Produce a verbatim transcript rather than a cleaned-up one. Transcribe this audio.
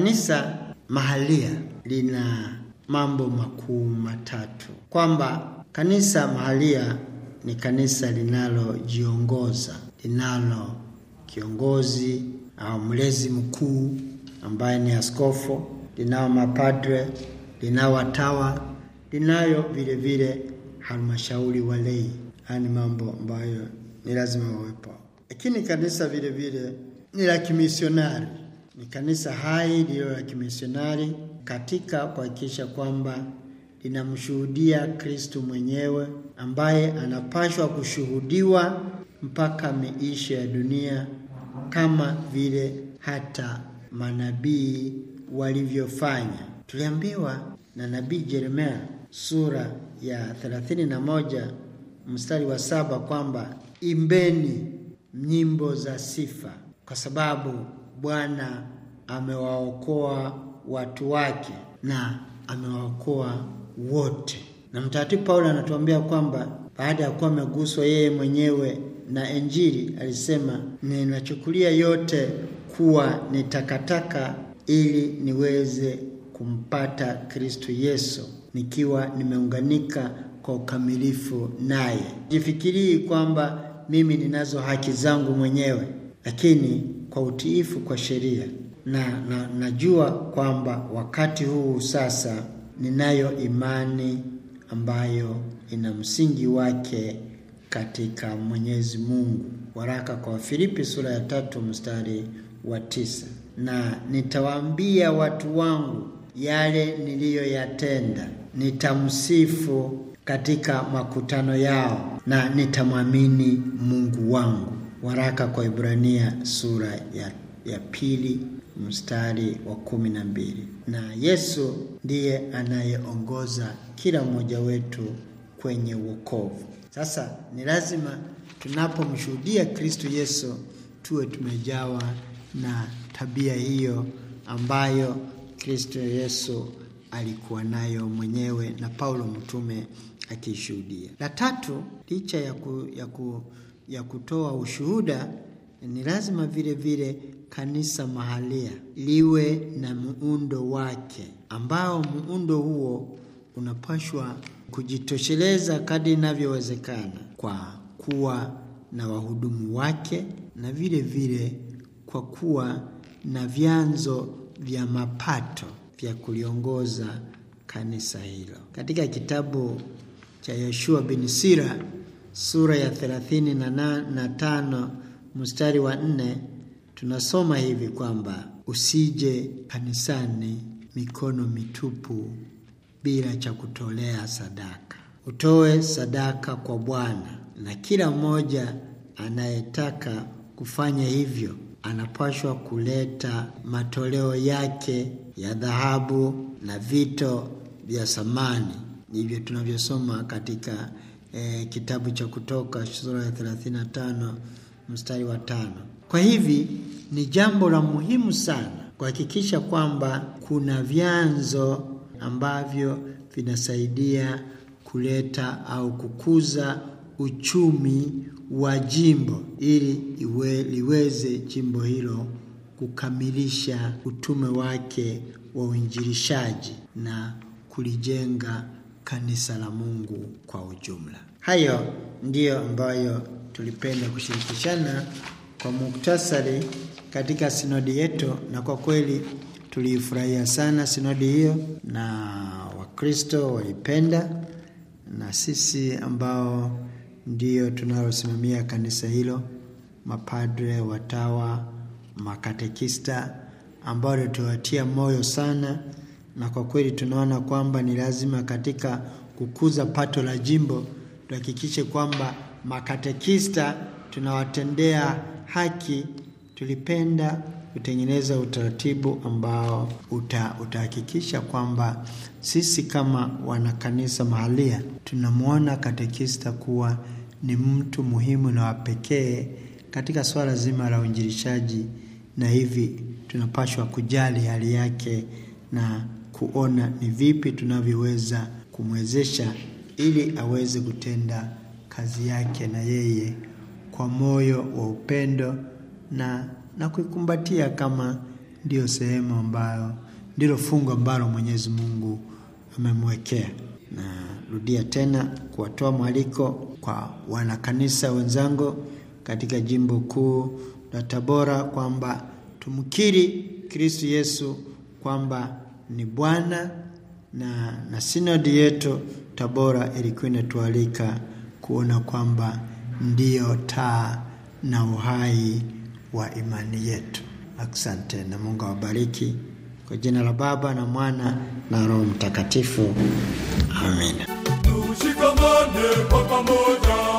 Kanisa mahalia lina mambo makuu matatu. Kwamba kanisa mahalia ni kanisa linalojiongoza, linalo kiongozi au mlezi mkuu ambaye ni askofu, linao mapadre, linao watawa, linayo vile vile halmashauri walei. Haya ni mambo ambayo ni lazima wawepo. Lakini kanisa vile vile ni la kimisionari. Ni kanisa hai lililo la kimisionari katika kuhakikisha kwamba linamshuhudia Kristo mwenyewe ambaye anapaswa kushuhudiwa mpaka miisho ya dunia, kama vile hata manabii walivyofanya. Tuliambiwa na nabii Yeremia sura ya thelathini na moja mstari wa saba kwamba imbeni nyimbo za sifa kwa sababu Bwana amewaokoa watu wake na amewaokoa wote. Na Mtakatifu Paulo anatuambia kwamba baada ya kuwa ameguswa yeye mwenyewe na Injili, alisema ninachukulia yote kuwa ni takataka ili niweze kumpata Kristo Yesu, nikiwa nimeunganika kwa ukamilifu naye. Jifikirii kwamba mimi ninazo haki zangu mwenyewe, lakini kwa utiifu kwa sheria na, na najua kwamba wakati huu sasa ninayo imani ambayo ina msingi wake katika Mwenyezi Mungu. Waraka kwa Filipi sura ya tatu mstari wa tisa. Na nitawaambia watu wangu yale niliyoyatenda, nitamsifu katika makutano yao na nitamwamini Mungu wangu. Waraka kwa Ibrania sura ya, ya pili mstari wa kumi na mbili. Na Yesu ndiye anayeongoza kila mmoja wetu kwenye wokovu. Sasa ni lazima tunapomshuhudia Kristo Yesu tuwe tumejawa na tabia hiyo ambayo Kristo Yesu alikuwa nayo mwenyewe na Paulo mtume akishuhudia. La tatu, licha ya, ku, ya, ku, ya kutoa ushuhuda, ni lazima vile vile kanisa mahalia liwe na muundo wake, ambao muundo huo unapashwa kujitosheleza kadri inavyowezekana kwa kuwa na wahudumu wake na vile vile kwa kuwa na vyanzo vya mapato vya kuliongoza kanisa hilo. Katika kitabu cha Yoshua bin Sira sura ya thelathini na tano mstari wa nne tunasoma hivi kwamba usije kanisani mikono mitupu bila cha kutolea sadaka. Utoe sadaka kwa Bwana, na kila mmoja anayetaka kufanya hivyo anapaswa kuleta matoleo yake ya dhahabu na vito vya samani. Hivyo tunavyosoma katika eh, kitabu cha Kutoka sura ya thelathini na tano mstari wa tano. Kwa hivi ni jambo la muhimu sana kuhakikisha kwamba kuna vyanzo ambavyo vinasaidia kuleta au kukuza uchumi wa jimbo ili iwe, liweze jimbo hilo kukamilisha utume wake wa uinjilishaji na kulijenga kanisa la Mungu kwa ujumla. Hayo ndiyo ambayo tulipenda kushirikishana kwa muktasari katika sinodi yetu, na kwa kweli tulifurahia sana sinodi hiyo na Wakristo walipenda, na sisi ambao ndio tunalosimamia kanisa hilo, mapadre, watawa, makatekista, ambao tuwatia moyo sana, na kwa kweli tunaona kwamba ni lazima katika kukuza pato la jimbo tuhakikishe kwamba makatekista tunawatendea haki. Tulipenda kutengeneza utaratibu ambao uta, utahakikisha kwamba sisi kama wanakanisa mahalia tunamuona katekista kuwa ni mtu muhimu na wapekee katika swala zima la uinjilishaji, na hivi tunapaswa kujali hali yake na kuona ni vipi tunavyoweza kumwezesha ili aweze kutenda kazi yake na yeye kwa moyo wa upendo na na kuikumbatia kama ndio sehemu ambayo, ndilo fungu ambalo Mwenyezi Mungu amemwekea. Na rudia tena kuwatoa mwaliko kwa wanakanisa wenzangu katika jimbo kuu la Tabora kwamba tumkiri Kristo Yesu kwamba ni Bwana, na na sinodi yetu Tabora ilikuwa inatualika kuona kwamba ndiyo taa na uhai wa imani yetu. Asante na Mungu awabariki. Kwa jina la Baba na Mwana na Roho Mtakatifu. Amen. Tushikamane kwa pamoja.